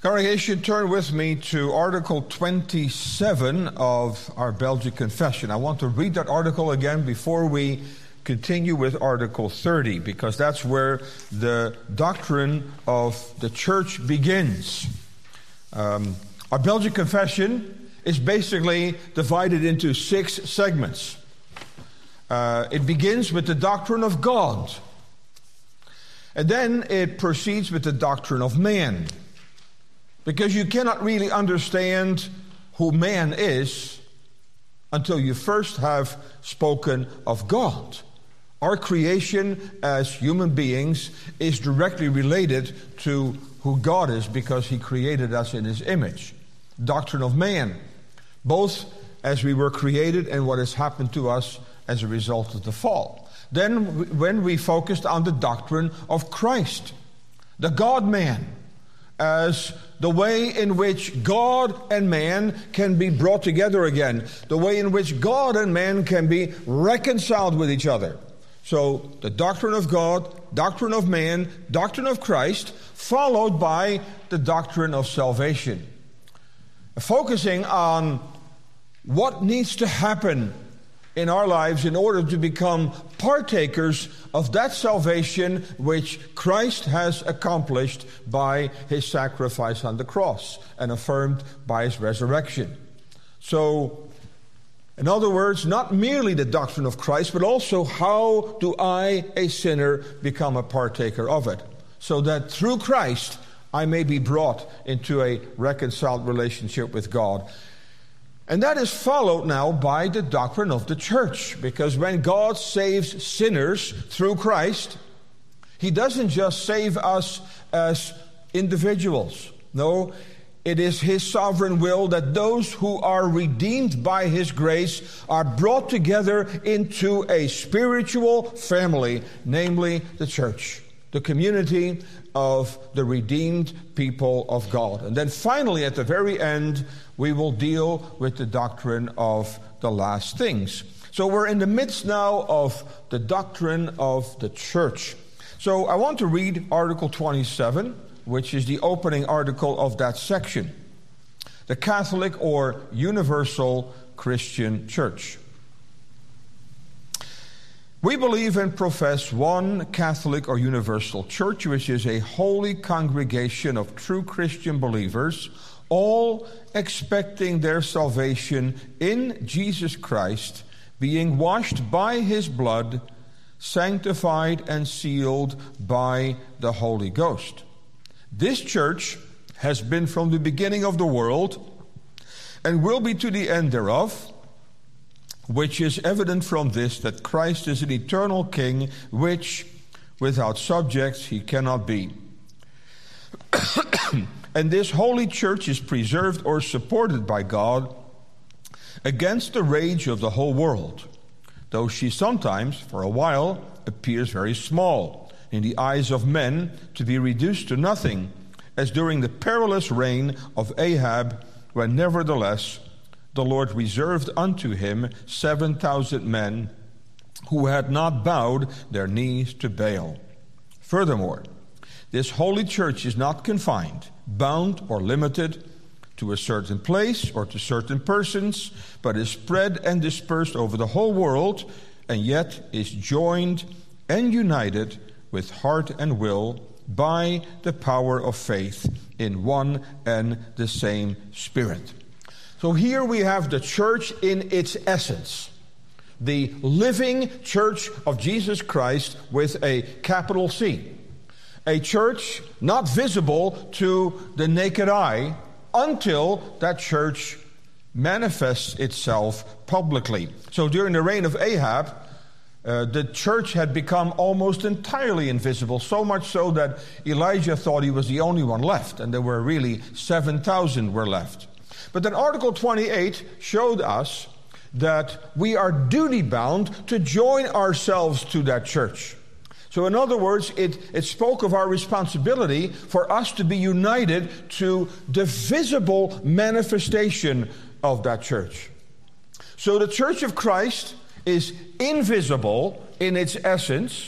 Congregation, turn with me to Article 27 of our Belgic Confession. I want to read that article again before we continue with Article 30, because that's where the doctrine of the church begins. Our Belgic Confession is basically divided into 6 segments. It begins with the doctrine of God, and then it proceeds with the doctrine of man. Because you cannot really understand who man is until you first have spoken of God. Our creation as human beings is directly related to who God is because He created us in His image. Doctrine of man, both as we were created and what has happened to us as a result of the fall. Then when we focused on the doctrine of Christ, the God-man, as the way in which God and man can be brought together again, the way in which God and man can be reconciled with each other. So the doctrine of God, doctrine of man, doctrine of Christ, followed by the doctrine of salvation. Focusing on what needs to happen in our lives in order to become partakers of that salvation which Christ has accomplished by His sacrifice on the cross and affirmed by His resurrection. So, in other words, not merely the doctrine of Christ, but also how do I, a sinner, become a partaker of it, so that through Christ I may be brought into a reconciled relationship with God. And that is followed now by the doctrine of the church, because when God saves sinners through Christ, He doesn't just save us as individuals. No, it is His sovereign will that those who are redeemed by His grace are brought together into a spiritual family, namely the church, the community of the redeemed people of God. And then finally, at the very end, we will deal with the doctrine of the last things. So we're in the midst now of the doctrine of the church. So I want to read Article 27, which is the opening article of that section. The Catholic or Universal Christian Church. We believe and profess one Catholic or universal church, which is a holy congregation of true Christian believers, all expecting their salvation in Jesus Christ, being washed by His blood, sanctified and sealed by the Holy Ghost. This church has been from the beginning of the world and will be to the end thereof, which is evident from this, that Christ is an eternal King, which without subjects He cannot be. And this holy church is preserved or supported by God against the rage of the whole world, though she sometimes, for a while, appears very small in the eyes of men, to be reduced to nothing, as during the perilous reign of Ahab, when nevertheless the Lord reserved unto him 7,000 men who had not bowed their knees to Baal. Furthermore, this holy church is not confined, bound, or limited to a certain place or to certain persons, but is spread and dispersed over the whole world, and yet is joined and united with heart and will by the power of faith in one and the same Spirit. So here we have the church in its essence, the living church of Jesus Christ with a capital C. A church not visible to the naked eye until that church manifests itself publicly. So during the reign of Ahab, the church had become almost entirely invisible, so much so that Elijah thought he was the only one left, and there were really 7,000 were left. But then Article 28 showed us that we are duty-bound to join ourselves to that church. So in other words, it spoke of our responsibility for us to be united to the visible manifestation of that church. So the Church of Christ is invisible in its essence,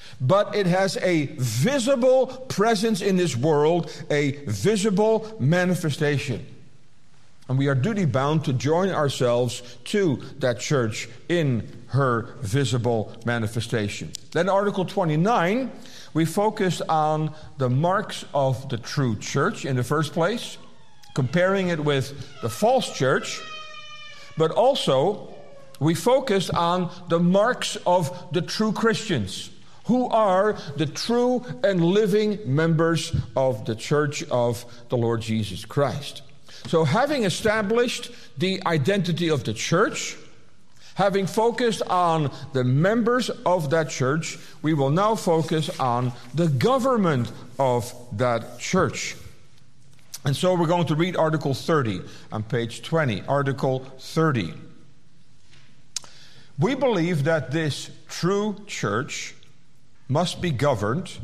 but it has a visible presence in this world, a visible manifestation. And we are duty-bound to join ourselves to that church in her visible manifestation. Then Article 29, we focused on the marks of the true church in the first place, comparing it with the false church, but also we focused on the marks of the true Christians, who are the true and living members of the church of the Lord Jesus Christ. So having established the identity of the church, having focused on the members of that church, we will now focus on the government of that church. And so we're going to read Article 30 on page 20. Article 30. We believe that this true church must be governed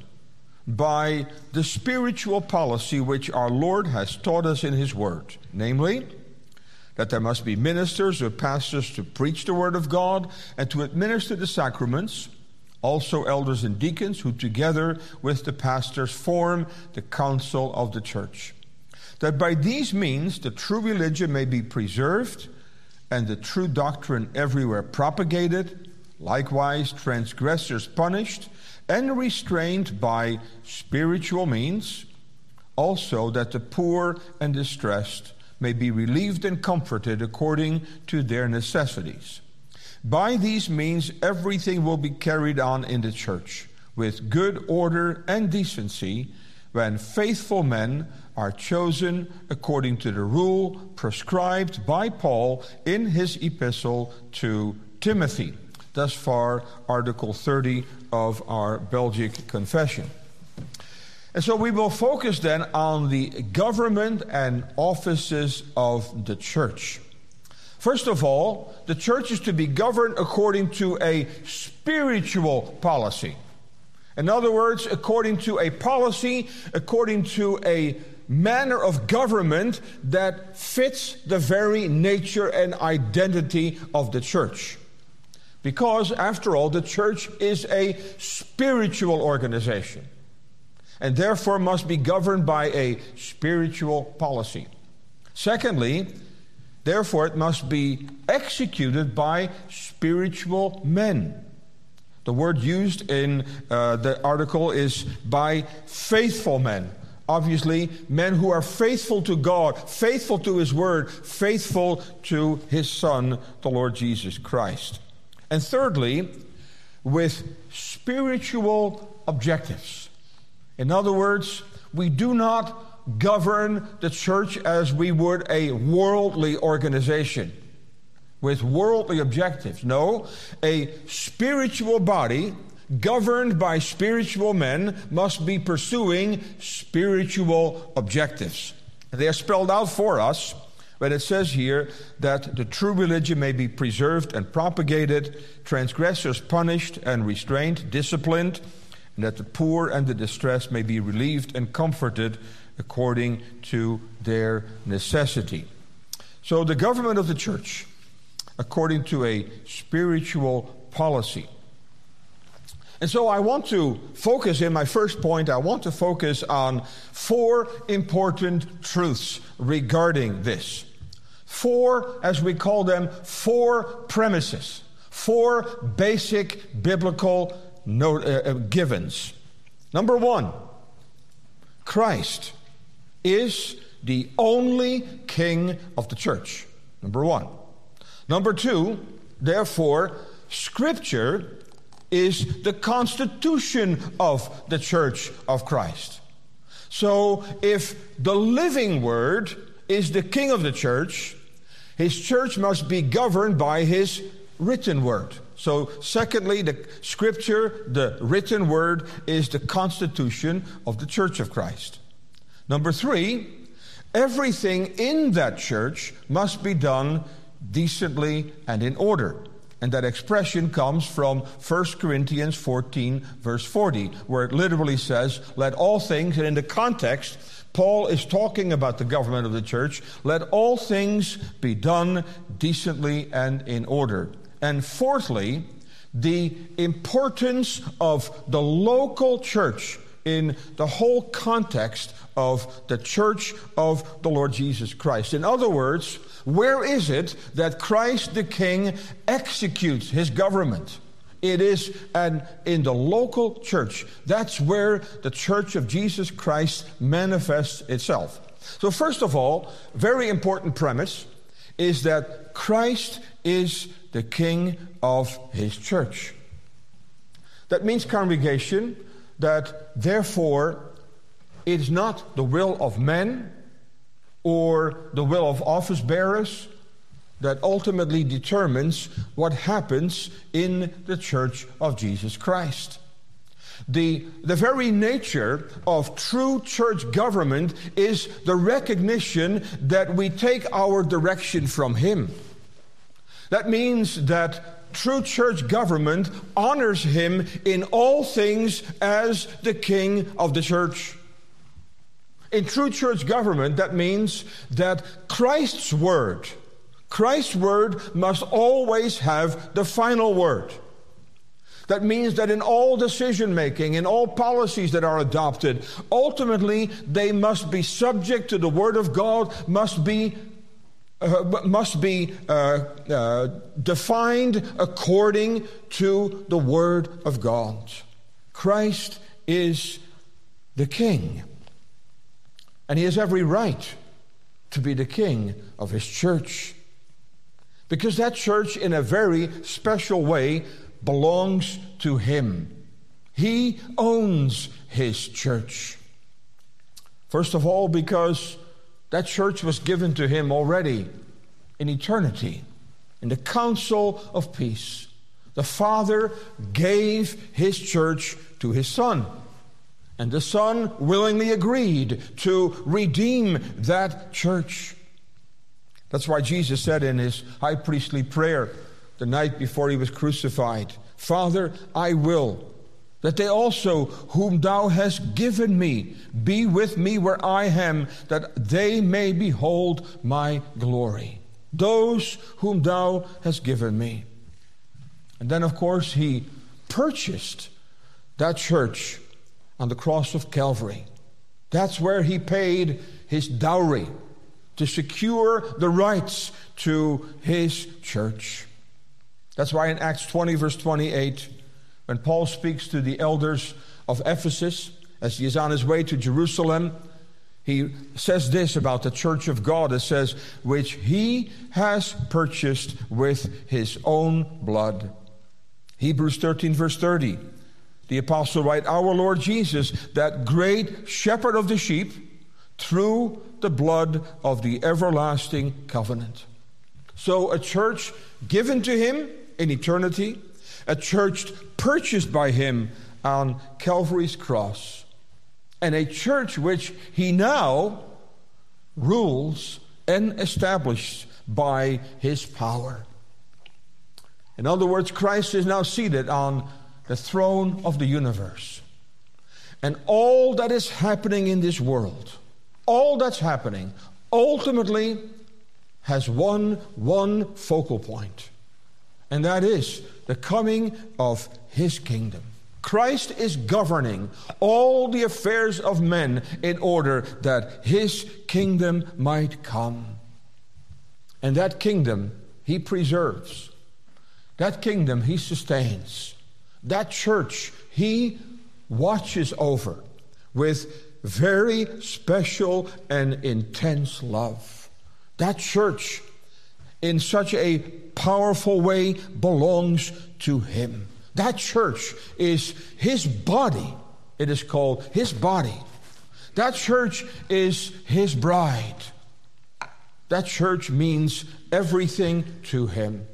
by the spiritual policy which our Lord has taught us in His Word, namely, that there must be ministers or pastors to preach the Word of God and to administer the sacraments, also elders and deacons who together with the pastors form the council of the church. That by these means the true religion may be preserved and the true doctrine everywhere propagated, likewise transgressors punished and restrained by spiritual means, also that the poor and distressed may be relieved and comforted according to their necessities. By these means everything will be carried on in the church with good order and decency, when faithful men are chosen according to the rule prescribed by Paul in his epistle to Timothy. Thus far, Article 30 of our Belgic Confession. And so we will focus then on the government and offices of the church. First of all, the church is to be governed according to a spiritual policy. In other words, according to a policy, according to a manner of government that fits the very nature and identity of the church. Because, after all, the church is a spiritual organization and therefore must be governed by a spiritual policy. Secondly, therefore it must be executed by spiritual men. The word used in the article is by faithful men. Obviously, men who are faithful to God, faithful to His Word, faithful to His Son, the Lord Jesus Christ. And thirdly, with spiritual objectives. In other words, we do not govern the church as we would a worldly organization with worldly objectives. No, a spiritual body governed by spiritual men must be pursuing spiritual objectives. And they are spelled out for us when it says here that the true religion may be preserved and propagated, transgressors punished and restrained, disciplined, and that the poor and the distressed may be relieved and comforted according to their necessity. So the government of the church, according to a spiritual policy. And so I want to focus, in my first point, I want to focus on 4 important truths regarding this. 4, as we call them, 4 premises, 4 basic biblical givens. Number 1, Christ is the only king of the church. Number 1. Number 2, therefore, Scripture is the constitution of the church of Christ. So if the living Word is the king of the church, His church must be governed by His written Word. So secondly, the Scripture, the written Word, is the constitution of the church of Christ. Number 3, everything in that church must be done decently and in order. And that expression comes from 1 Corinthians 14, verse 40, where it literally says, let all things, and in the context, Paul is talking about the government of the church, let all things be done decently and in order. And fourthly, the importance of the local church in the whole context of the church of the Lord Jesus Christ. In other words, where is it that Christ the King executes his government? It is in the local church. That's where the church of Jesus Christ manifests itself. So first of all, very important premise is that Christ is the King of his church. That means, congregation, that therefore it is not the will of men or the will of office bearers that ultimately determines what happens in the church of Jesus Christ. The very nature of true church government is the recognition that we take our direction from him. That means that true church government honors him in all things as the King of the church. In true church government, that means that Christ's word must always have the final word. That means that in all decision making, in all policies that are adopted, ultimately they must be subject to the Word of God, must be defined according to the Word of God. Christ is the King, and he has every right to be the King of his church, because that church in a very special way belongs to him. He owns his church. First of all, because that church was given to him already in eternity, in the council of peace. The Father gave his church to his Son, and the Son willingly agreed to redeem that church. That's why Jesus said in his high priestly prayer the night before he was crucified, Father, I will that they also whom thou hast given me be with me where I am, that they may behold my glory. Those whom thou hast given me. And then, of course, he purchased that church on the cross of Calvary. That's where he paid his dowry to secure the rights to his church. That's why in Acts 20, verse 28, when Paul speaks to the elders of Ephesus, as he is on his way to Jerusalem, he says this about the church of God. It says, which he has purchased with his own blood. Hebrews 13, verse 30, the apostle writes, our Lord Jesus, that great shepherd of the sheep, through the blood of the everlasting covenant. So a church given to him in eternity, a church purchased by him on Calvary's cross, and a church which he now rules and establishes by his power. In other words, Christ is now seated on the throne of the universe. And all that is happening in this world, all that's happening, ultimately has one focal point. And that is the coming of his kingdom. Christ is governing all the affairs of men in order that his kingdom might come. And that kingdom he preserves. That kingdom he sustains. That church he watches over with very special and intense love. That church in such a powerful way belongs to him. That church is his body. It is called his body. That church is his bride. That church means everything to him.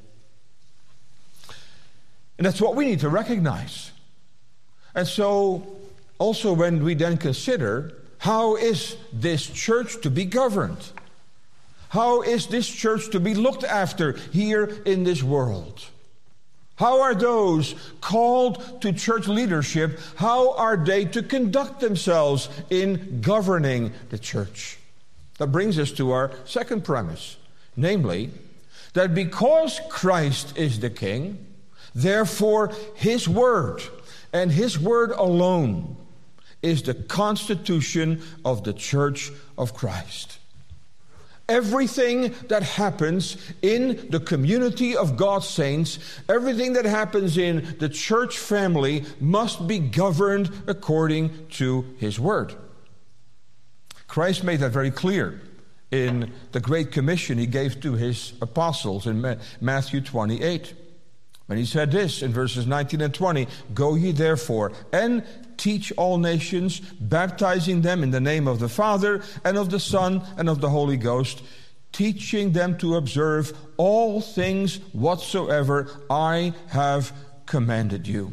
And that's what we need to recognize. And so, also when we then consider, how is this church to be governed? How is this church to be looked after here in this world? How are those called to church leadership, how are they to conduct themselves in governing the church? That brings us to our second premise, namely, that because Christ is the King, Therefore, His word, and His word alone, is the constitution of the Church of Christ. Everything that happens in the community of God's saints, everything that happens in the church family must be governed according to His word. Christ made that very clear in the Great Commission He gave to His apostles in Matthew 28. When He said this in verses 19 and 20, "Go ye therefore and teach all nations, baptizing them in the name of the Father and of the Son and of the Holy Ghost, teaching them to observe all things whatsoever I have commanded you."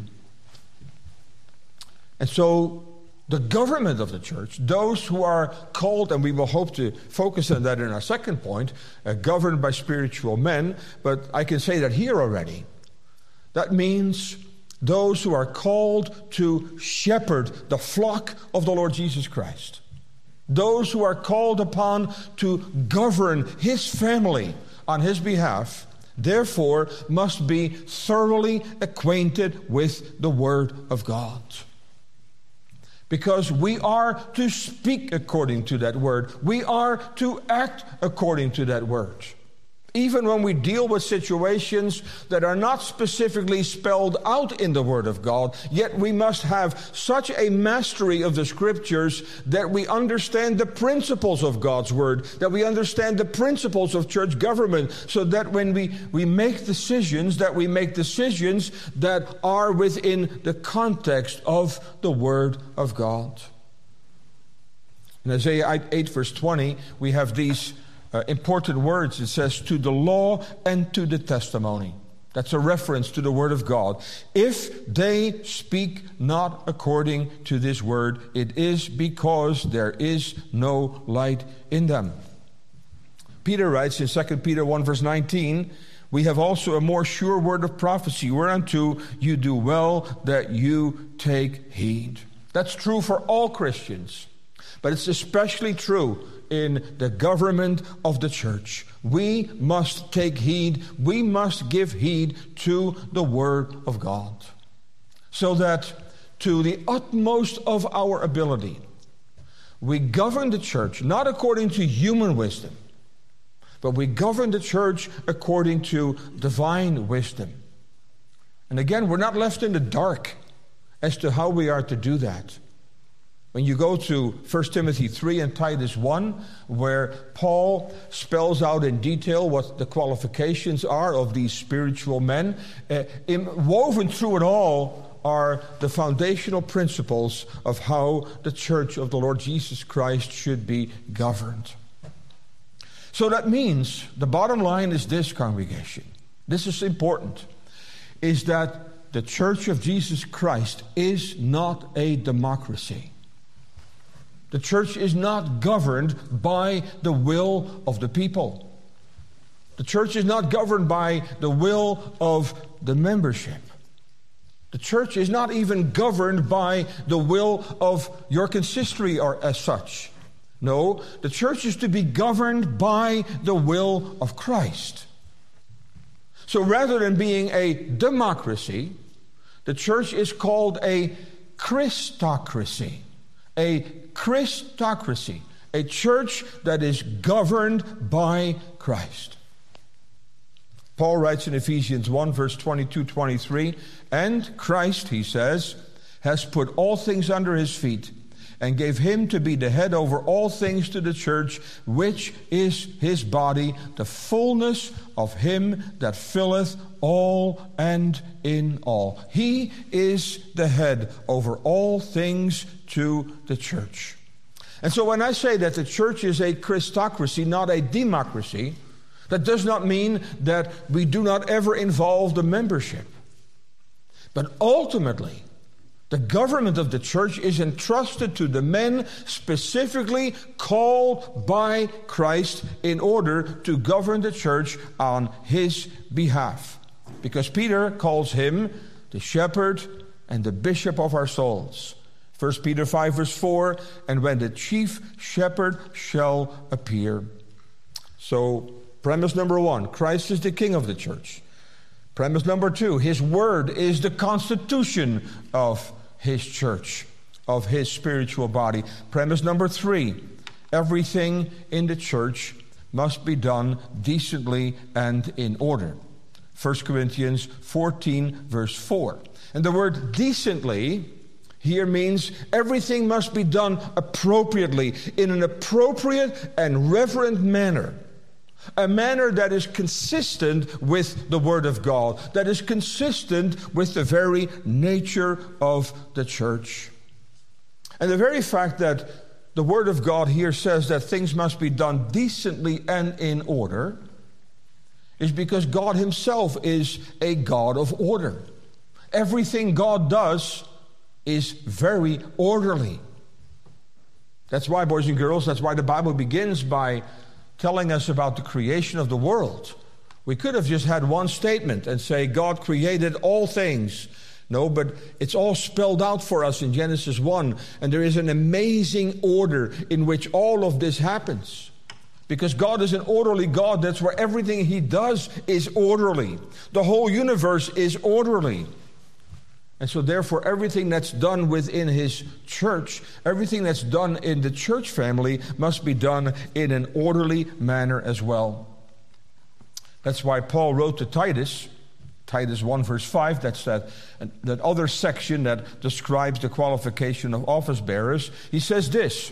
And so the government of the church, those who are called, and we will hope to focus on that in our second point, governed by spiritual men, but I can say that here already. That means those who are called to shepherd the flock of the Lord Jesus Christ. Those who are called upon to govern His family on His behalf, therefore must be thoroughly acquainted with the Word of God. Because we are to speak according to that Word. We are to act according to that Word. Even when we deal with situations that are not specifically spelled out in the Word of God, yet we must have such a mastery of the Scriptures that we understand the principles of God's Word, that we understand the principles of church government, so that when we make decisions, that we make decisions that are within the context of the Word of God. In Isaiah 8 verse 20, we have these important words. It says, "To the law and to the testimony." That's a reference to the Word of God. "If they speak not according to this word, it is because there is no light in them." Peter writes in 2 Peter 1 verse 19, "We have also a more sure word of prophecy, whereunto you do well that you take heed." That's true for all Christians, but it's especially true in the government of the church. We must take heed, we must give heed to the Word of God, so that to the utmost of our ability, we govern the church not according to human wisdom, but we govern the church according to divine wisdom. And again, we're not left in the dark as to how we are to do that. When you go to 1 Timothy 3 and Titus 1, where Paul spells out in detail what the qualifications are of these spiritual men, woven through it all are the foundational principles of how the church of the Lord Jesus Christ should be governed. So that means, the bottom line is this, congregation. This is important, is that the church of Jesus Christ is not a democracy. The church is not governed by the will of the people. The church is not governed by the will of the membership. The church is not even governed by the will of your consistory or as such. No, the church is to be governed by the will of Christ. So rather than being a democracy, the church is called a Christocracy. A Christocracy, a church that is governed by Christ. Paul writes in Ephesians 1 verse 22-23, "And Christ," he says, "has put all things under His feet, and gave Him to be the head over all things to the church, which is His body, the fullness of Him that filleth all and in all." He is the head over all things to the church. And so when I say that the church is a Christocracy, not a democracy, that does not mean that we do not ever involve the membership. But ultimately, the government of the church is entrusted to the men specifically called by Christ in order to govern the church on His behalf. Because Peter calls him the shepherd and the bishop of our souls. 1 Peter 5 verse 4, "And when the chief shepherd shall appear." So, premise number one, Christ is the king of the church. Premise number 2, His Word is the constitution of His church, of His spiritual body. Premise number 3, everything in the church must be done decently and in order. 1 Corinthians 14, verse 4. And the word decently here means everything must be done appropriately, in an appropriate and reverent manner. A manner that is consistent with the Word of God, that is consistent with the very nature of the church. And the very fact that the Word of God here says that things must be done decently and in order is because God Himself is a God of order. Everything God does is very orderly. That's why, boys and girls, that's why the Bible begins by telling us about the creation of the world. We could have just had one statement and say, God created all things. No, but it's all spelled out for us in Genesis 1. And there is an amazing order in which all of this happens. Because God is an orderly God. That's where everything He does is orderly. The whole universe is orderly. And so therefore everything that's done within His church, everything that's done in the church family must be done in an orderly manner as well. That's why Paul wrote to Titus 1 verse 5, that's that other section that describes the qualification of office bearers. He says this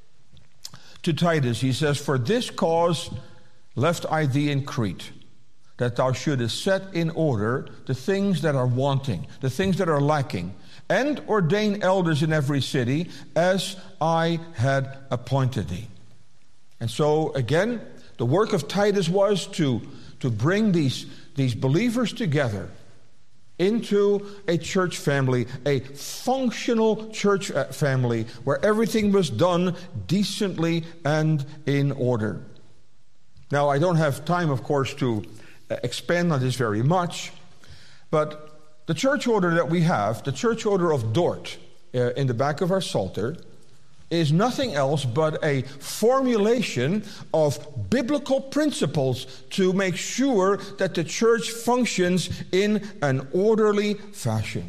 to Titus, he says, "For this cause left I thee in Crete, that thou shouldest set in order the things that are wanting, the things that are lacking, and ordain elders in every city, as I had appointed thee." And so, again, the work of Titus was to bring these believers together into a church family, a functional church family, where everything was done decently and in order. Now, I don't have time, of course, to expand on this very much, but the church order that we have, the church order of Dort in the back of our Psalter, is nothing else but a formulation of biblical principles to make sure that the church functions in an orderly fashion.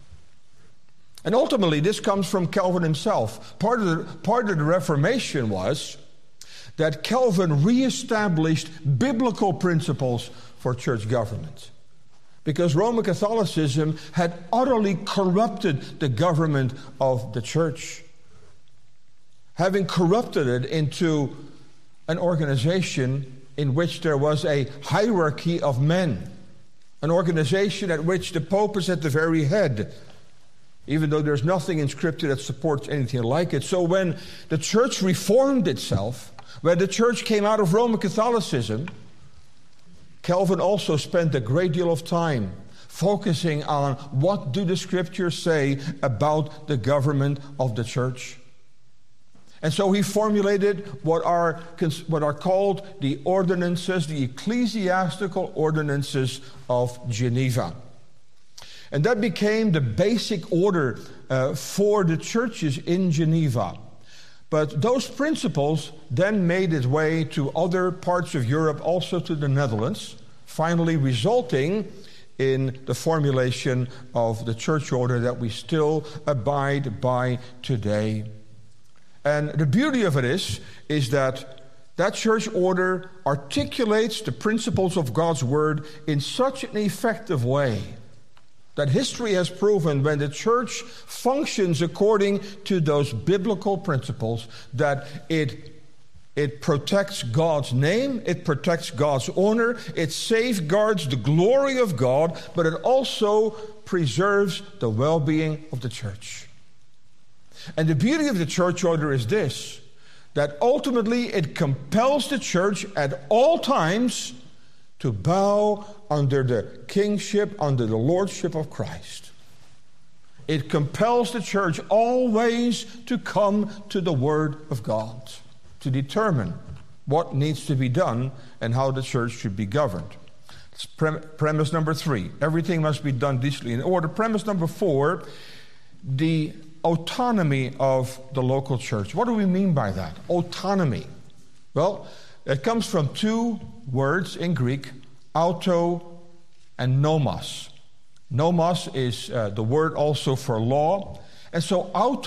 And ultimately, this comes from Calvin himself. Part of the Reformation was that Calvin reestablished biblical principles for church government, because Roman Catholicism had utterly corrupted the government of the church, having corrupted it into an organization in which there was a hierarchy of men, an organization at which the Pope is at the very head, even though there's nothing in Scripture that supports anything like it. So when the church reformed itself, when the church came out of Roman Catholicism, Calvin also spent a great deal of time focusing on what do the Scriptures say about the government of the church. And so he formulated what are called the ordinances, the ecclesiastical ordinances of Geneva. And that became the basic order for the churches in Geneva. But those principles then made its way to other parts of Europe, also to the Netherlands, finally resulting in the formulation of the church order that we still abide by today. And the beauty of it is that church order articulates the principles of God's Word in such an effective way that history has proven when the church functions according to those biblical principles, that it protects God's name, it protects God's honor, it safeguards the glory of God, but it also preserves the well-being of the church. And the beauty of the church order is this, that ultimately it compels the church at all times to bow under the kingship, under the lordship of Christ. It compels the church always to come to the Word of God, to determine what needs to be done and how the church should be governed. It's premise number 3. Everything must be done decently in order. Premise number 4, the autonomy of the local church. What do we mean by that? Autonomy. Well, it comes from two words in Greek, auto and nomos. Nomos is the word also for law. And so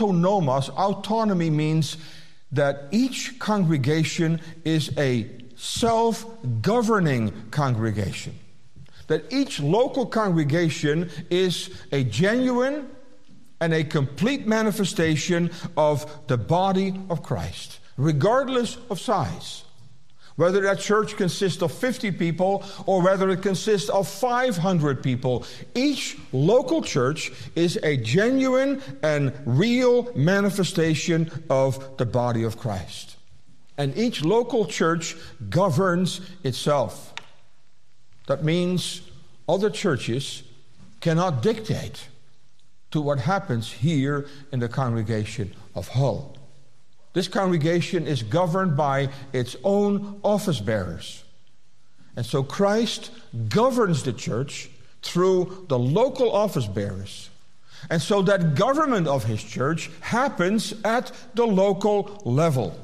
autonomy means that each congregation is a self-governing congregation. That each local congregation is a genuine and a complete manifestation of the body of Christ, regardless of size. Whether that church consists of 50 people or whether it consists of 500 people, each local church is a genuine and real manifestation of the body of Christ. And each local church governs itself. That means other churches cannot dictate to what happens here in the congregation of Hull. This congregation is governed by its own office bearers. And so Christ governs the church through the local office bearers. And so that government of his church happens at the local level.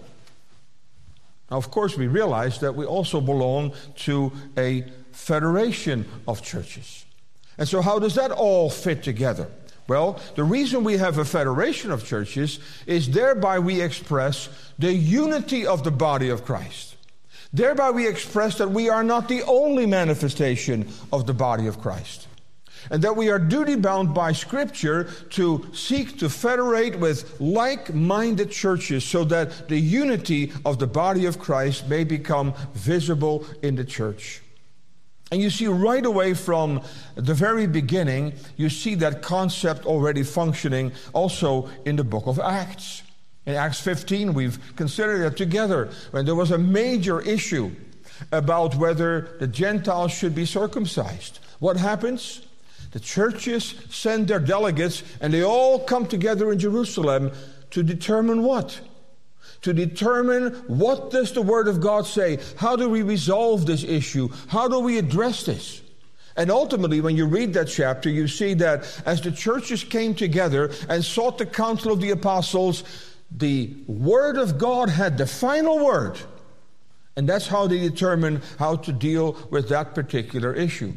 Now, of course, we realize that we also belong to a federation of churches. And so how does that all fit together? Well, the reason we have a federation of churches is thereby we express the unity of the body of Christ. Thereby we express that we are not the only manifestation of the body of Christ. And that we are duty-bound by Scripture to seek to federate with like-minded churches so that the unity of the body of Christ may become visible in the church. And you see right away from the very beginning, you see that concept already functioning also in the book of Acts. In Acts 15, we've considered it together when there was a major issue about whether the Gentiles should be circumcised. What happens? The churches send their delegates and they all come together in Jerusalem to determine what? To determine what does the Word of God say? How do we resolve this issue? How do we address this? And ultimately, when you read that chapter, you see that as the churches came together and sought the counsel of the apostles, the Word of God had the final word. And that's how they determined how to deal with that particular issue.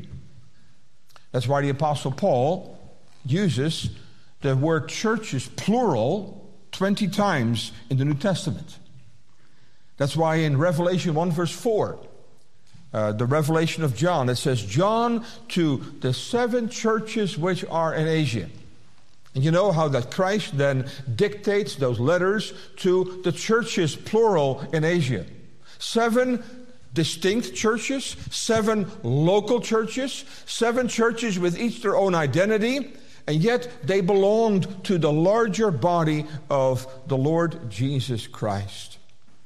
That's why the Apostle Paul uses the word churches, plural, 20 times in the New Testament. That's why in Revelation 1 verse 4, the revelation of John, it says, John to the 7 churches which are in Asia. And you know how that Christ then dictates those letters to the churches, plural, in Asia. 7 distinct churches, 7 local churches, 7 churches with each their own identity, and yet they belonged to the larger body of the Lord Jesus Christ.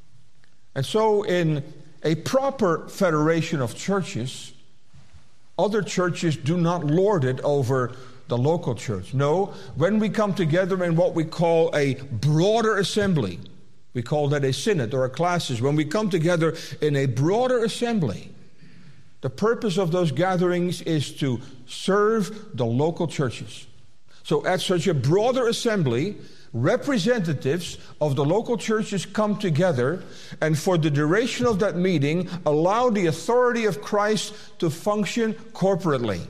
And so in a proper federation of churches, other churches do not lord it over the local church. No, when we come together in what we call a broader assembly, we call that a synod or a classis. When we come together in a broader assembly, the purpose of those gatherings is to serve the local churches. So at such a broader assembly, representatives of the local churches come together and for the duration of that meeting allow the authority of Christ to function corporately.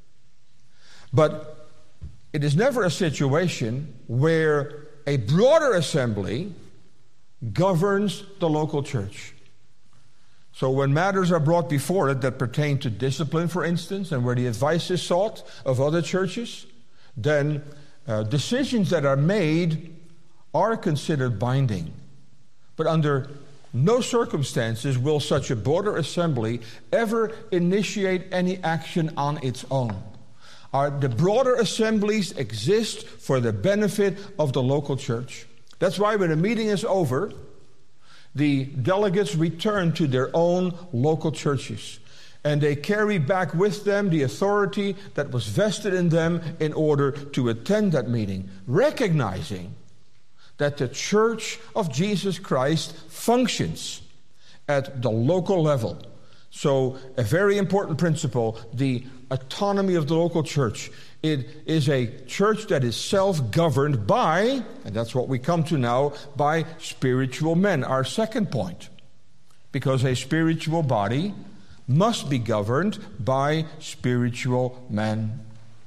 But it is never a situation where a broader assembly governs the local church. So when matters are brought before it that pertain to discipline, for instance, and where the advice is sought of other churches, then decisions that are made are considered binding. But under no circumstances will such a broader assembly ever initiate any action on its own. The broader assemblies exist for the benefit of the local church. That's why when a meeting is over, the delegates return to their own local churches. And they carry back with them the authority that was vested in them in order to attend that meeting, recognizing that the Church of Jesus Christ functions at the local level. So a very important principle, the autonomy of the local church. It is a church that is self-governed by, and that's what we come to now, by spiritual men. Our second point, because a spiritual body must be governed by spiritual men.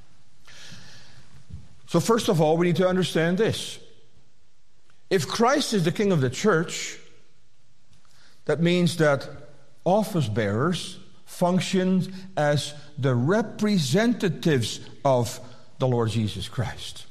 So first of all, we need to understand this. If Christ is the king of the church, that means that office bearers function as the representatives of the Lord Jesus Christ.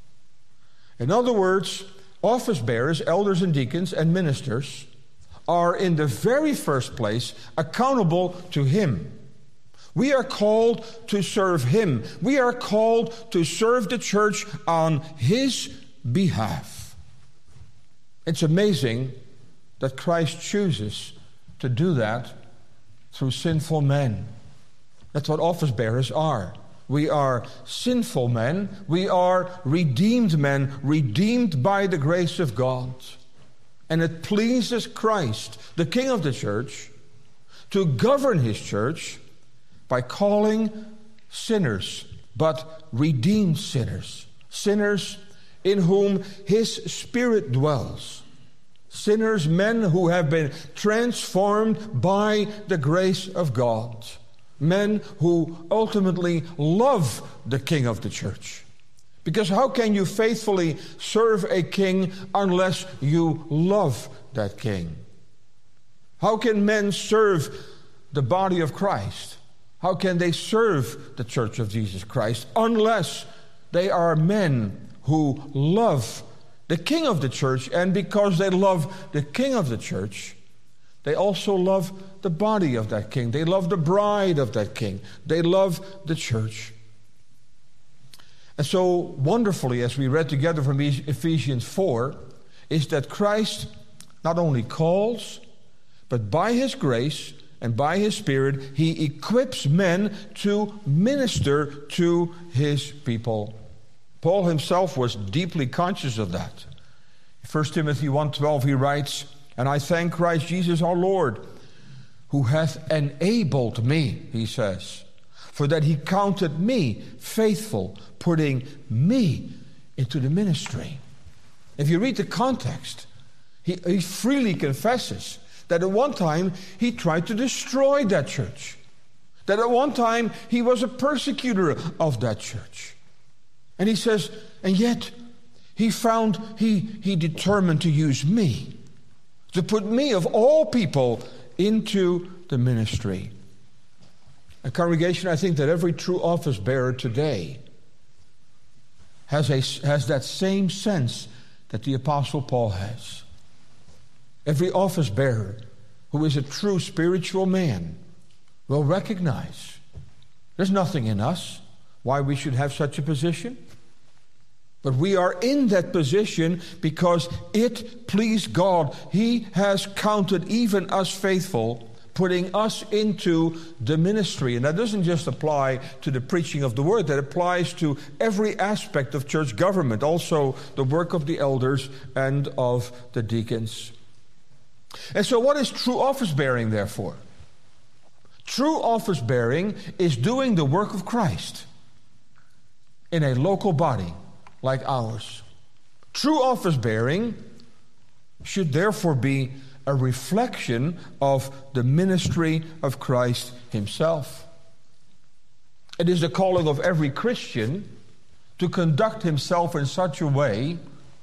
In other words, office bearers, elders and deacons and ministers are in the very first place accountable to Him. We are called to serve Him. We are called to serve the church on His behalf. It's amazing that Christ chooses to do that through sinful men. That's what office bearers are. We are sinful men. We are redeemed men, redeemed by the grace of God. And it pleases Christ, the King of the church, to govern His church by calling sinners, but redeemed sinners. Sinners in whom His Spirit dwells. Sinners, men who have been transformed by the grace of God. Men who ultimately love the King of the church. Because how can you faithfully serve a king unless you love that king? How can men serve the body of Christ? How can they serve the church of Jesus Christ unless they are men who love the King of the church? And because they love the King of the church, they also love the body of that king. They love the bride of that king. They love the church. And so wonderfully, as we read together from Ephesians 4, is that Christ not only calls, but by His grace and by His Spirit, He equips men to minister to His people. Paul himself was deeply conscious of that. In 1 Timothy 1:12 he writes, "And I thank Christ Jesus our Lord, who hath enabled me," he says, "for that He counted me faithful, putting me into the ministry." If you read the context, he freely confesses that at one time he tried to destroy that church. That at one time he was a persecutor of that church. And he says, and yet he determined to use me, to put me of all people into the ministry. A congregation, I think that every true office bearer today has that same sense that the Apostle Paul has. Every office bearer who is a true spiritual man will recognize there's nothing in us why we should have such a position. But we are in that position because it pleased God. He has counted even us faithful, putting us into the ministry. And that doesn't just apply to the preaching of the word. That applies to every aspect of church government. Also the work of the elders and of the deacons. And so what is true office bearing, therefore? True office bearing is doing the work of Christ in a local body like ours. True office bearing should therefore be a reflection of the ministry of Christ Himself. It is the calling of every Christian to conduct himself in such a way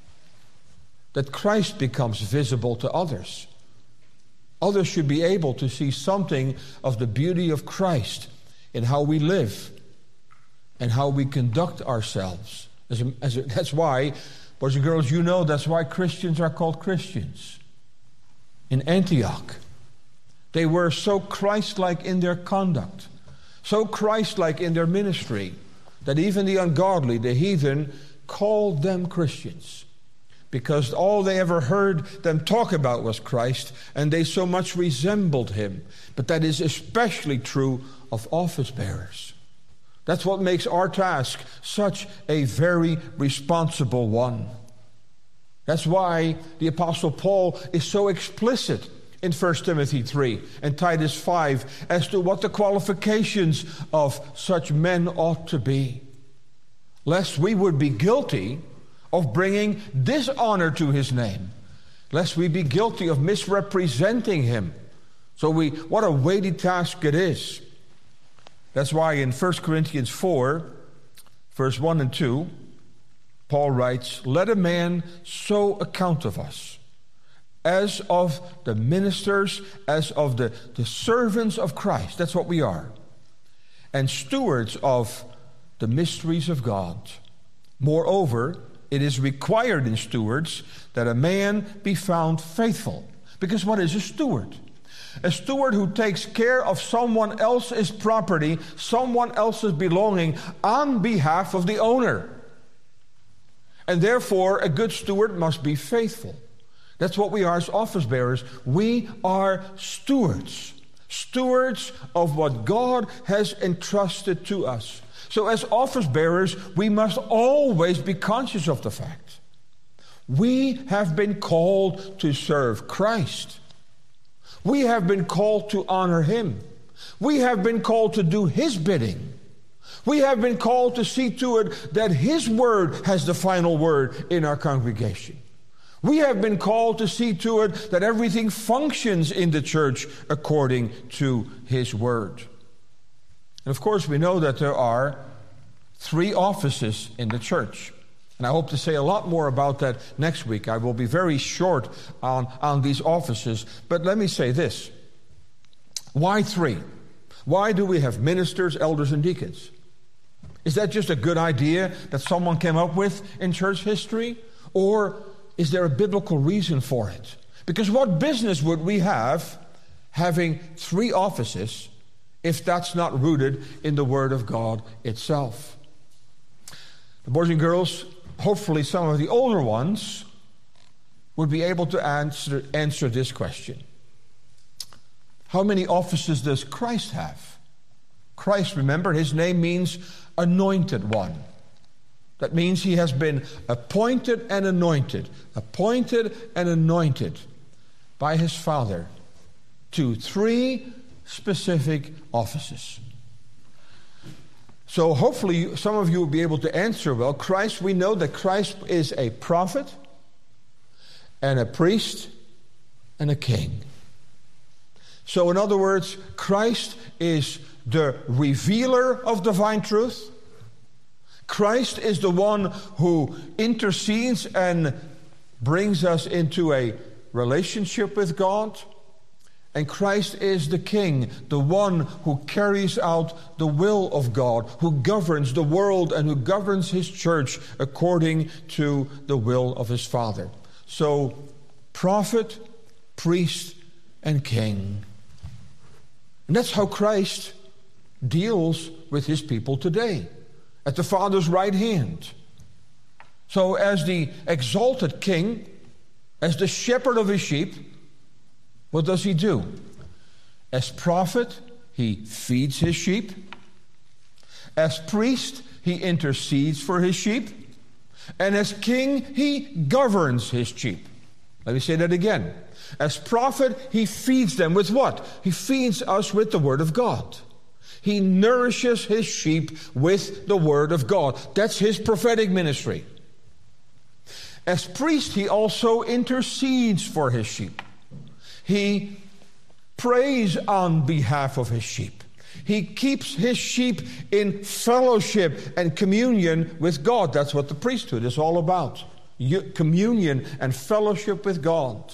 that Christ becomes visible to others. Others should be able to see something of the beauty of Christ in how we live and how we conduct ourselves. That's why, boys and girls, you know that's why Christians are called Christians. In Antioch, they were so Christ-like in their conduct, so Christ-like in their ministry, that even the ungodly, the heathen, called them Christians. Because all they ever heard them talk about was Christ, and they so much resembled Him. But that is especially true of office bearers. That's what makes our task such a very responsible one. That's why the Apostle Paul is so explicit in 1 Timothy 3 and Titus 5 as to what the qualifications of such men ought to be, lest we would be guilty of bringing dishonor to His name, lest we be guilty of misrepresenting Him So what a weighty task it is. That's why in 1 Corinthians 4, verse 1 and 2, Paul writes, "Let a man so account of us, as of the ministers, as of the servants of Christ." That's what we are. "And stewards of the mysteries of God. Moreover, it is required in stewards that a man be found faithful." Because what is a steward? A steward who takes care of someone else's property, someone else's belonging, on behalf of the owner. And therefore, a good steward must be faithful. That's what we are as office bearers. We are stewards. Stewards of what God has entrusted to us. So as office bearers, we must always be conscious of the fact we have been called to serve Christ. We have been called to honor Him. We have been called to do His bidding. We have been called to see to it that His word has the final word in our congregation. We have been called to see to it that everything functions in the church according to His word. And of course, we know that there are 3 offices in the church. And I hope to say a lot more about that next week. I will be very short on these offices. But let me say this. Why 3? Why do we have ministers, elders, and deacons? Is that just a good idea that someone came up with in church history? Or is there a biblical reason for it? Because what business would we have having 3 offices if that's not rooted in the Word of God itself? The boys and girls, hopefully some of the older ones, would be able to answer this question. How many offices does Christ have? Christ, remember, His name means anointed one. That means He has been appointed and anointed by His Father to 3 specific offices. So hopefully some of you will be able to answer well. Christ, we know that Christ is a prophet and a priest and a king. So in other words, Christ is the revealer of divine truth. Christ is the one who intercedes and brings us into a relationship with God. And Christ is the King, the one who carries out the will of God, who governs the world and who governs His church according to the will of His Father. So, prophet, priest, and king. And that's how Christ deals with His people today, at the Father's right hand. So as the exalted King, as the shepherd of His sheep, what does He do? As prophet, He feeds His sheep. As priest, He intercedes for His sheep. And as king, He governs His sheep. Let me say that again. As prophet, He feeds them with what? He feeds us with the Word of God. He nourishes His sheep with the Word of God. That's His prophetic ministry. As priest, He also intercedes for His sheep. He prays on behalf of His sheep. He keeps His sheep in fellowship and communion with God. That's what the priesthood is all about. Communion and fellowship with God.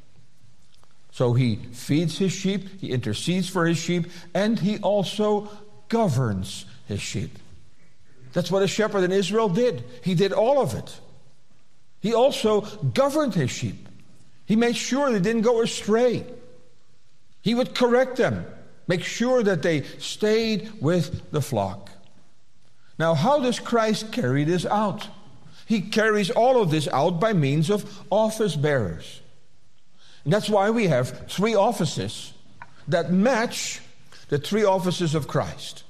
So He feeds His sheep, He intercedes for His sheep, and He also governs His sheep. That's what a shepherd in Israel did. He did all of it. He also governed His sheep. He made sure they didn't go astray. He would correct them, make sure that they stayed with the flock. Now, how does Christ carry this out? He carries all of this out by means of office bearers. And that's why we have 3 offices that match the 3 offices of Christ.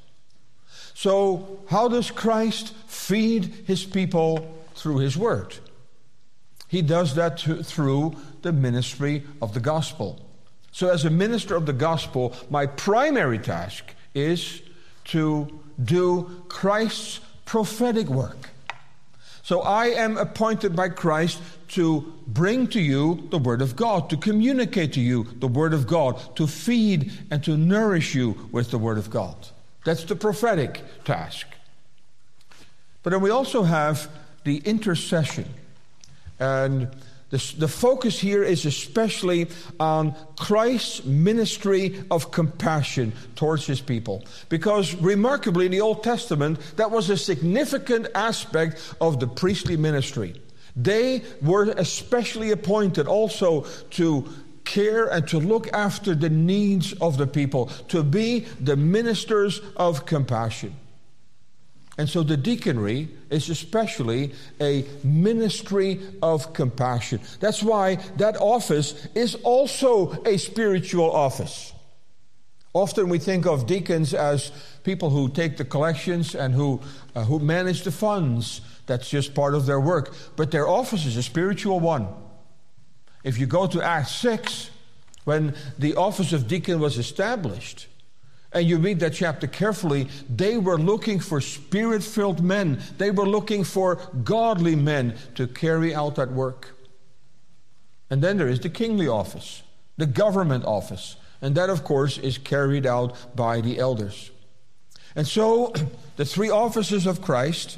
So, how does Christ feed His people through His Word? He does that through the ministry of the gospel. So as a minister of the gospel, my primary task is to do Christ's prophetic work. So I am appointed by Christ to bring to you the Word of God, to communicate to you the Word of God, to feed and to nourish you with the Word of God. That's the prophetic task. But then we also have the intercession. And the focus here is especially on Christ's ministry of compassion towards his people. Because remarkably, in the Old Testament, that was a significant aspect of the priestly ministry. They were especially appointed also to care and to look after the needs of the people, to be the ministers of compassion. And so the deaconry is especially a ministry of compassion. That's why that office is also a spiritual office. Often we think of deacons as people who take the collections and who manage the funds. That's just part of their work. But their office is a spiritual one. If you go to Acts 6, when the office of deacon was established, and you read that chapter carefully, they were looking for spirit-filled men. They were looking for godly men to carry out that work. And then there is the kingly office, the government office. And that, of course, is carried out by the elders. And so, the three offices of Christ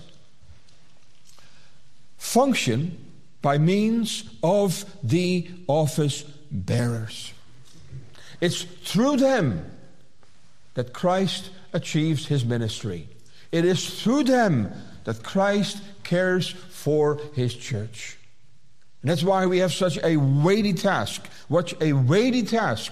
function by means of the office bearers. It's through them that Christ achieves his ministry. It is through them that Christ cares for his church. And that's why we have such a weighty task. What a weighty task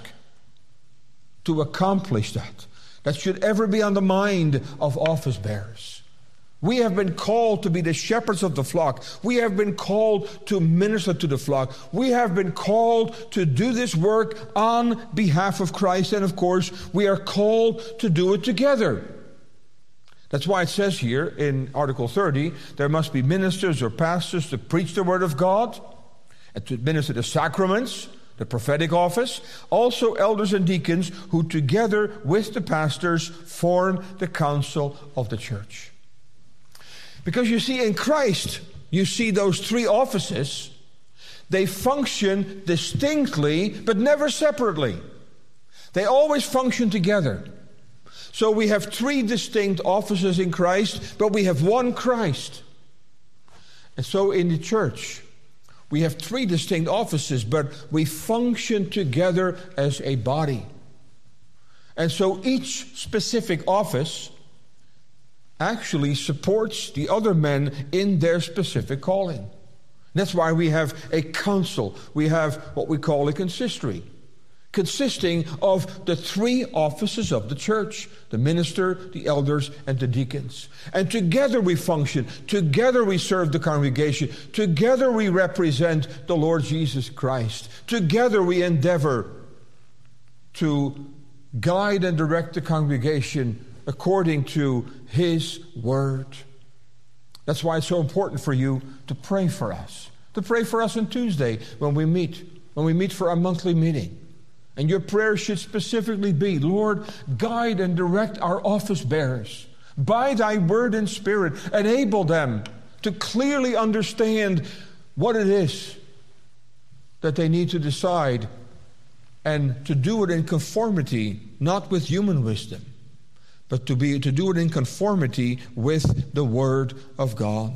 to accomplish that. That should ever be on the mind of office bearers. We have been called to be the shepherds of the flock. We have been called to minister to the flock. We have been called to do this work on behalf of Christ. And of course, we are called to do it together. That's why it says here in Article 30, there must be ministers or pastors to preach the word of God and to administer the sacraments, the prophetic office. Also elders and deacons who together with the pastors form the council of the church. Because you see, in Christ, you see those three offices. They function distinctly, but never separately. They always function together. So we have three distinct offices in Christ, but we have one Christ. And so in the church, we have three distinct offices, but we function together as a body. And so each specific office actually supports the other men in their specific calling. That's why we have a council. We have what we call a consistory, consisting of the three offices of the church: the minister, the elders, and the deacons. And together we function. Together we serve the congregation. Together we represent the Lord Jesus Christ. Together we endeavor to guide and direct the congregation according to his word. That's why it's so important for you to pray for us. To pray for us on Tuesday when we meet for our monthly meeting. And your prayer should specifically be, Lord, guide and direct our office bearers. By thy word and spirit, enable them to clearly understand what it is that they need to decide, and to do it in conformity, not with human wisdom, but to do it in conformity with the Word of God.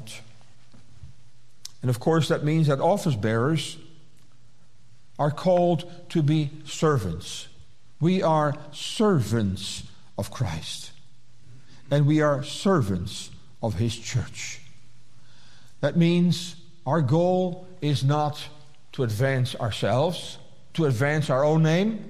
And of course, that means that office bearers are called to be servants. We are servants of Christ. And we are servants of his church. That means our goal is not to advance ourselves, to advance our own name.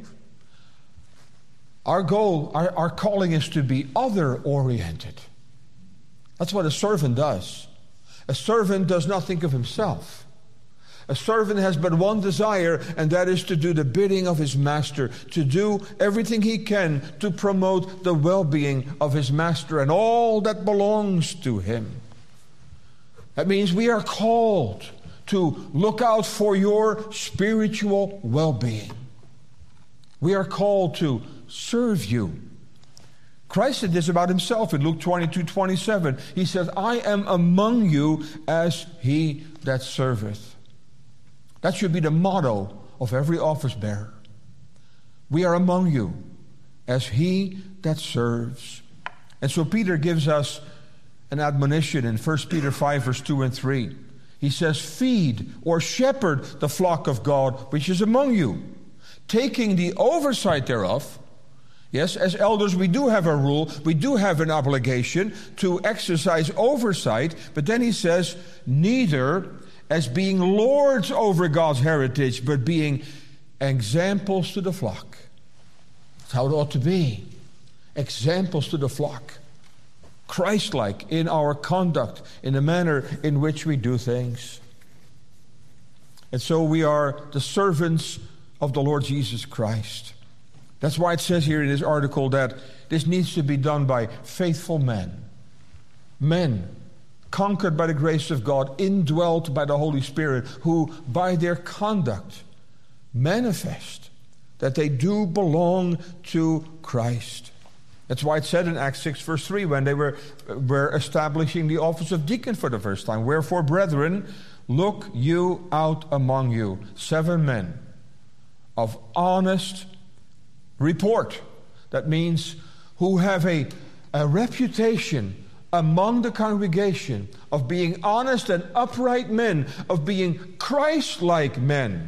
Our goal, our calling is to be other-oriented. That's what a servant does. A servant does not think of himself. A servant has but one desire, and that is to do the bidding of his master, to do everything he can to promote the well-being of his master and all that belongs to him. That means we are called to look out for your spiritual well-being. We are called to serve you. Christ said this about himself in Luke 22:27. He says, I am among you as he that serveth. That should be the motto of every office bearer. We are among you as he that serves. And so Peter gives us an admonition in 1 Peter 5, verse 2 and 3. He says, feed or shepherd the flock of God which is among you, taking the oversight thereof. Yes, as elders we do have a rule, we do have an obligation to exercise oversight, but then he says, neither as being lords over God's heritage, but being examples to the flock. That's how it ought to be. Examples to the flock. Christ-like in our conduct, in the manner in which we do things. And so we are the servants of the Lord Jesus Christ. That's why it says here in this article that this needs to be done by faithful men. Men conquered by the grace of God, indwelt by the Holy Spirit, who by their conduct manifest that they do belong to Christ. That's why it said in Acts 6, verse 3, when they were establishing the office of deacon for the first time, wherefore, brethren, look you out among you 7 men of honest report. That means who have a reputation among the congregation of being honest and upright men, of being Christ-like men,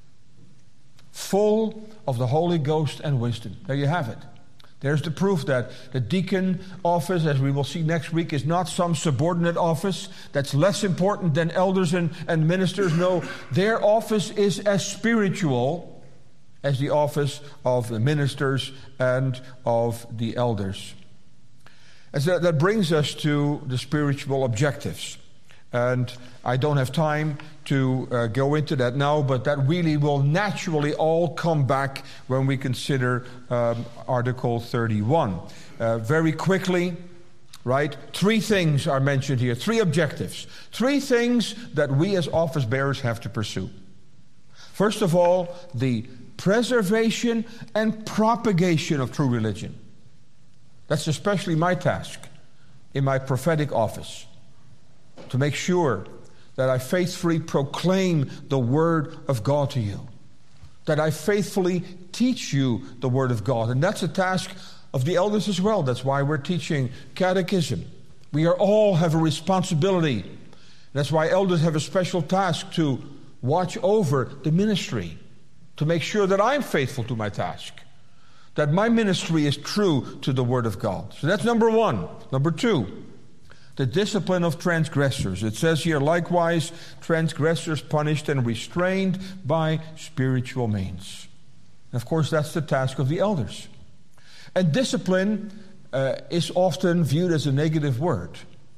full of the Holy Ghost and wisdom. There you have it. There's the proof that the deacon office, as we will see next week, is not some subordinate office that's less important than elders and ministers. No, their office is as spiritual as the office of the ministers and of the elders. And so that brings us to the spiritual objectives. And I don't have time to go into that now, but that really will naturally all come back when we consider Article 31. Very quickly, right? 3 things are mentioned here, 3 objectives, 3 things that we as office bearers have to pursue. First of all, the preservation and propagation of true religion. That's especially my task in my prophetic office, to make sure that I faithfully proclaim the Word of God to you, that I faithfully teach you the Word of God. And that's a task of the elders as well. That's why we're teaching catechism. We all have a responsibility. That's why elders have a special task to watch over the ministry, to make sure that I'm faithful to my task, that my ministry is true to the Word of God. So that's number 1. Number 2, the discipline of transgressors. It says here, likewise, transgressors punished and restrained by spiritual means. And of course, that's the task of the elders. And discipline is often viewed as a negative word.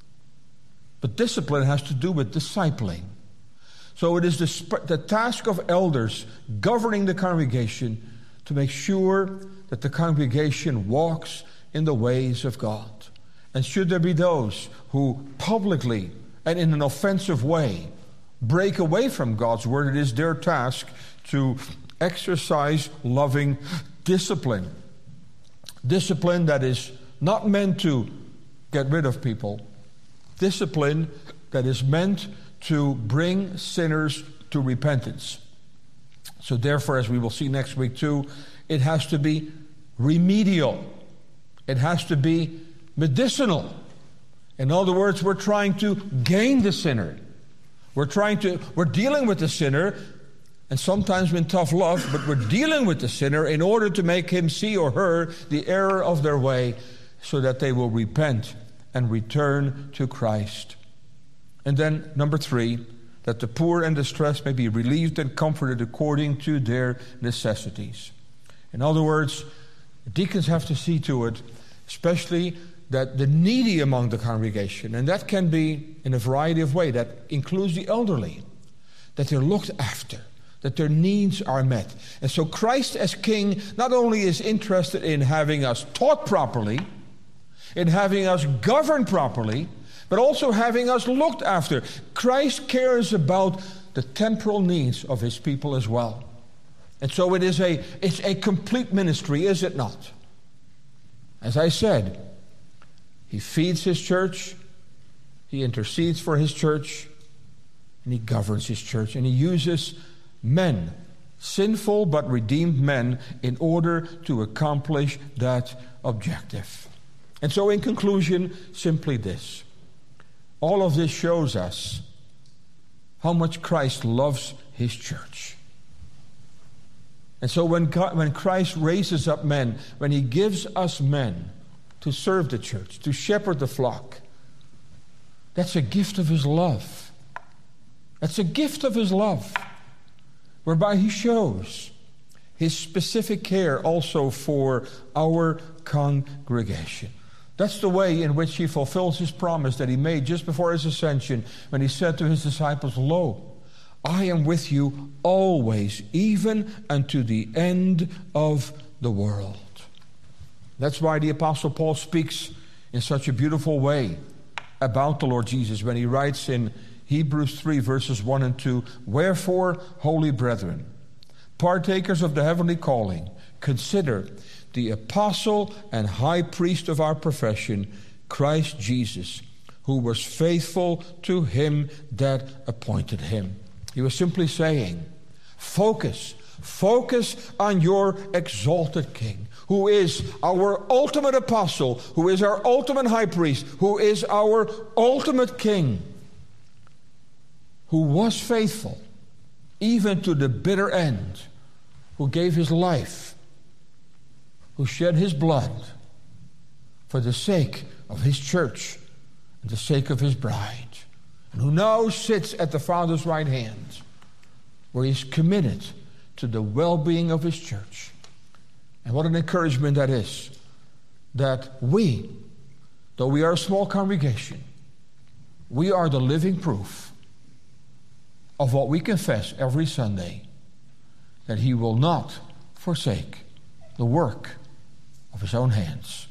But discipline has to do with discipling. So it is the task of elders governing the congregation to make sure that the congregation walks in the ways of God. And should there be those who publicly and in an offensive way break away from God's word, it is their task to exercise loving discipline. Discipline that is not meant to get rid of people. Discipline that is meant to bring sinners to repentance. So therefore, as we will see next week too, it has to be remedial. It has to be medicinal. In other words, we're trying to gain the sinner. We're dealing with the sinner, and sometimes in tough love, but we're dealing with the sinner in order to make him see or her the error of their way, so that they will repent and return to Christ. And then number 3, that the poor and distressed may be relieved and comforted according to their necessities. In other words, deacons have to see to it, especially that the needy among the congregation, and that can be in a variety of ways, that includes the elderly, that they're looked after, that their needs are met. And so Christ as King not only is interested in having us taught properly, in having us governed properly, but also having us looked after. Christ cares about the temporal needs of his people as well. And so it's a complete ministry, is it not? As I said, he feeds his church, he intercedes for his church, and he governs his church. And he uses men, sinful but redeemed men, in order to accomplish that objective. And so in conclusion, simply this. All of this shows us how much Christ loves his church. And so when Christ raises up men, when he gives us men to serve the church, to shepherd the flock, that's a gift of his love. That's a gift of his love, whereby he shows his specific care also for our congregation. That's the way in which he fulfills his promise that he made just before his ascension, when he said to his disciples, "Lo, I am with you always, even unto the end of the world." That's why the Apostle Paul speaks in such a beautiful way about the Lord Jesus when he writes in Hebrews 3, verses 1 and 2, "Wherefore, holy brethren, partakers of the heavenly calling, consider the apostle and high priest of our profession, Christ Jesus, who was faithful to him that appointed him." He was simply saying, focus on your exalted King, who is our ultimate apostle, who is our ultimate high priest, who is our ultimate King, who was faithful even to the bitter end, who gave his life, who shed his blood for the sake of his church and the sake of his bride, and who now sits at the Father's right hand, where he is committed to the well-being of his church. And what an encouragement that is, that we, though we are a small congregation, we are the living proof of what we confess every Sunday, that he will not forsake the work of his own hands.